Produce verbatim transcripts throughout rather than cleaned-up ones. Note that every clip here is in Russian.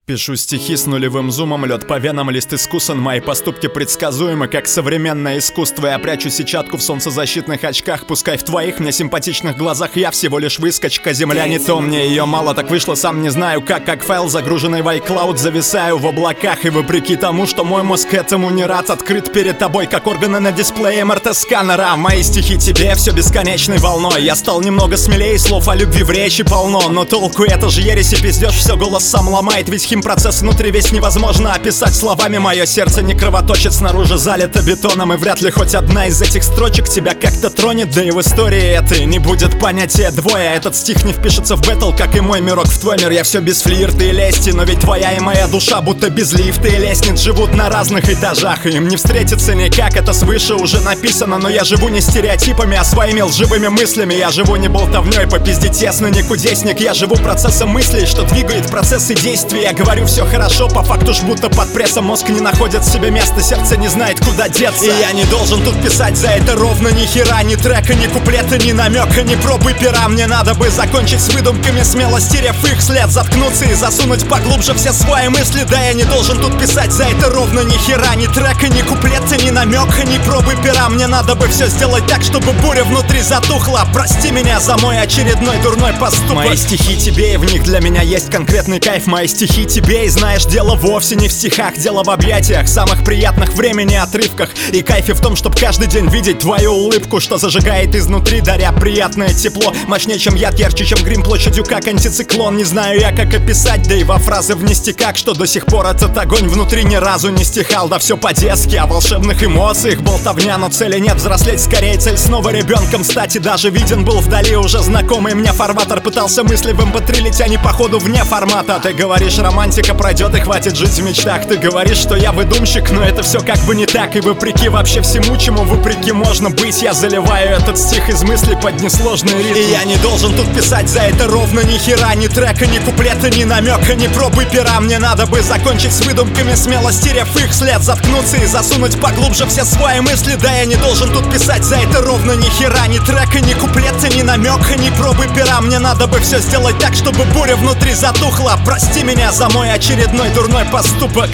Пишу стихи с нулевым зумом, лед по венам, лист искусан. Мои поступки предсказуемы, как современное искусство. Я прячу сетчатку в солнцезащитных очках. Пускай в твоих мне симпатичных глазах я всего лишь выскочка. Земля не то, мне ее мало, так вышло, сам не знаю как. Как файл, загруженный в iCloud, зависаю в облаках. И вопреки тому, что мой мозг этому не рад, открыт перед тобой, как органы на дисплее эм эр тэ-сканера. Мои стихи тебе все бесконечной волной. Я стал немного смелее, слов о любви в речи полно. Но толку, это же ересь и пиздеж, все голос сам ломает. Ведь процесс внутри весь невозможно описать словами. Мое сердце не кровоточит, снаружи залито бетоном. И вряд ли хоть одна из этих строчек тебя как-то тронет. Да и в истории этой не будет понятия двое. Этот стих не впишется в бэтл, как и мой мирок в твой мир. Я все без флирта и лести, но ведь твоя и моя душа будто без лифта и лестниц живут на разных этажах. И им не встретиться никак, это свыше уже написано. Но я живу не стереотипами, а своими лживыми мыслями. Я живу не болтовней, попиздить ясно, не кудесник. Я живу процессом мыслей, что двигает процессы действий. Я говорю все хорошо, по факту ж будто под прессом. Мозг не находит себе места, сердце не знает куда деться. И я не должен тут писать за это ровно ни хера. Ни трека, ни куплета, ни намека, ни пробы пера. Мне надо бы закончить с выдумками, смело стерев их след, заткнуться и засунуть поглубже все свои мысли. Да я не должен тут писать за это ровно ни хера. Ни трека, ни куплета, ни намека, ни пробы пера. Мне надо бы все сделать так, чтобы буря внутри затухла. Прости меня за мой очередной дурной поступок. Мои стихи тебе, и в них для меня есть конкретный кайф. Мои стихи тебе, и знаешь, дело вовсе не в стихах, дело в объятиях, самых приятных времени отрывках. И кайфе в том, чтоб каждый день видеть твою улыбку, что зажигает изнутри, даря приятное тепло. Мощнее, чем яд, ярче, чем грим, площадью, как антициклон. Не знаю я, как описать, да и во фразы внести как, что до сих пор этот огонь внутри ни разу не стихал. Да все по-детски, о волшебных эмоциях болтовня, но цели нет, взрослеть скорее, цель снова ребенком стать. И даже виден был вдали уже знакомый мне фарватер. Пытался мысли в эм пэ три, летя не походу вне формата. Ты говоришь, романтика пройдет и хватит жить в мечтах. Ты говоришь, что я выдумщик, но это все как бы не так. И вопреки вообще всему, чему вопреки можно быть, я заливаю этот стих из мыслей под несложный ритм. И я не должен тут писать за это ровно ни хера. Ни трека, ни куплета, ни намека, ни пробы пера. Мне надо бы закончить с выдумками, смело стерев их след, заткнуться и засунуть поглубже все свои мысли. Да я не должен тут писать за это ровно ни хера. Ни трека, ни куплета, ни намека, ни пробы пера. Мне надо бы все сделать так, чтобы буря внутри затухла. Прости меня за мой очередной дурной поступок.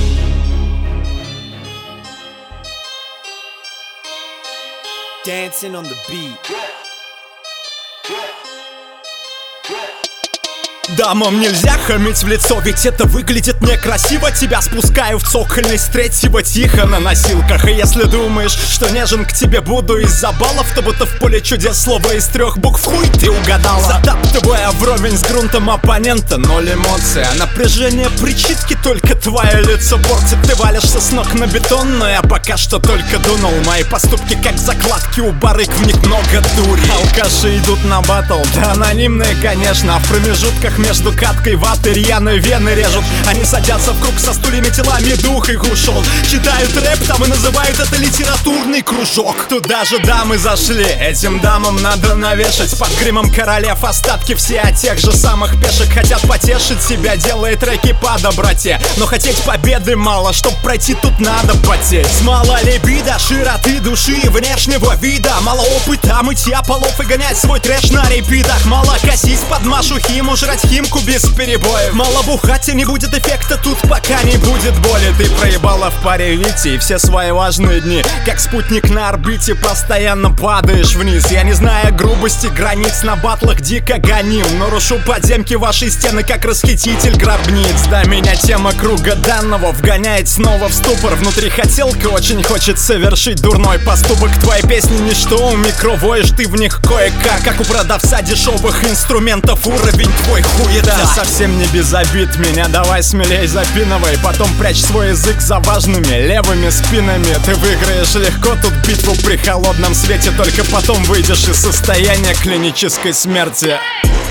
Dancing on the beat. Дамам нельзя хамить в лицо, ведь это выглядит некрасиво. Тебя спускаю в цокольный с третьего тихо на носилках. И если думаешь, что нежен к тебе буду из-за баллов, то будто в поле чудес слово из трех букв хуй ты угадала. Затаптывая вровень с грунтом оппонента, ноль эмоций, а напряжение причитки только твое лицо портит. Ты валишься с ног на бетон, но я пока что только дунул. Мои поступки как закладки у барыг, в них много дури. Алкаши идут на баттл, да анонимные, конечно, а в промежутках между каткой ваты рьяные вены режут. Они садятся в круг со стульями, телами, дух их ушел. Читают рэп там и называют это литературный кружок. Туда же дамы зашли, этим дамам надо навешать под гримом королев остатки все от тех же самых пешек. Хотят потешить себя, делая треки по доброте, но хотеть победы мало, чтоб пройти тут надо потеть. Мало либидо, широты души и внешнего вида, мало опыта мытья полов и гонять свой трэш на репитах. Мало косить под Машу Химу, жрать химку без перебоев. Мало бухать и не будет эффекта тут, пока не будет боли. Ты проебала в паре Вити и все свои важные дни, как спутник на орбите, постоянно падаешь вниз. Я не знаю грубости границ, на батлах дико гоним, но рушу подземки вашей стены, как расхититель гробниц. Да, меня тема круга данного вгоняет снова в ступор. Внутри хотелка очень хочет совершить дурной поступок. Твои песни ничто, у микровоешь ты в них кое-как, как у продавца дешевых инструментов уровень твой хуета. Я совсем не без обид, меня давай смелей запинывай. Потом прячь свой язык за важными левыми спинами. Ты выиграешь легко тут битву при холодном свете, только потом выйдешь из состояния клинической смерти.